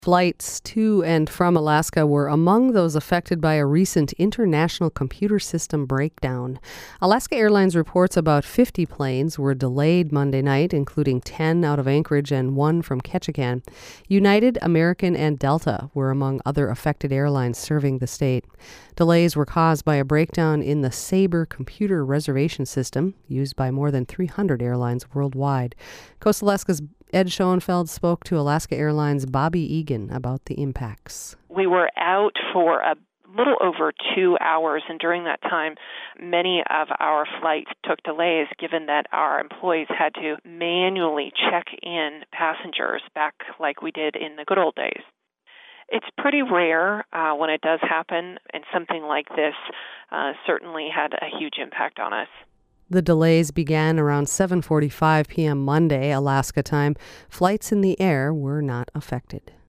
Flights to and from Alaska were among those affected by a recent international computer system breakdown. Alaska Airlines reports about 50 planes were delayed Monday night, including 10 out of Anchorage and 1 from Ketchikan. United, American, and Delta were among other affected airlines serving the state. Delays were caused by a breakdown in the Sabre computer reservation system, used by more than 300 airlines worldwide. Coastal Alaska's Ed Schoenfeld spoke to Alaska Airlines' Bobby Egan about the impacts. We were out for a little over 2 hours, and during that time, many of our flights took delays, given that our employees had to manually check in passengers back like we did in the good old days. It's pretty rare when it does happen, and something like this certainly had a huge impact on us. The delays began around 7:45 p.m. Monday, Alaska time. Flights in the air were not affected.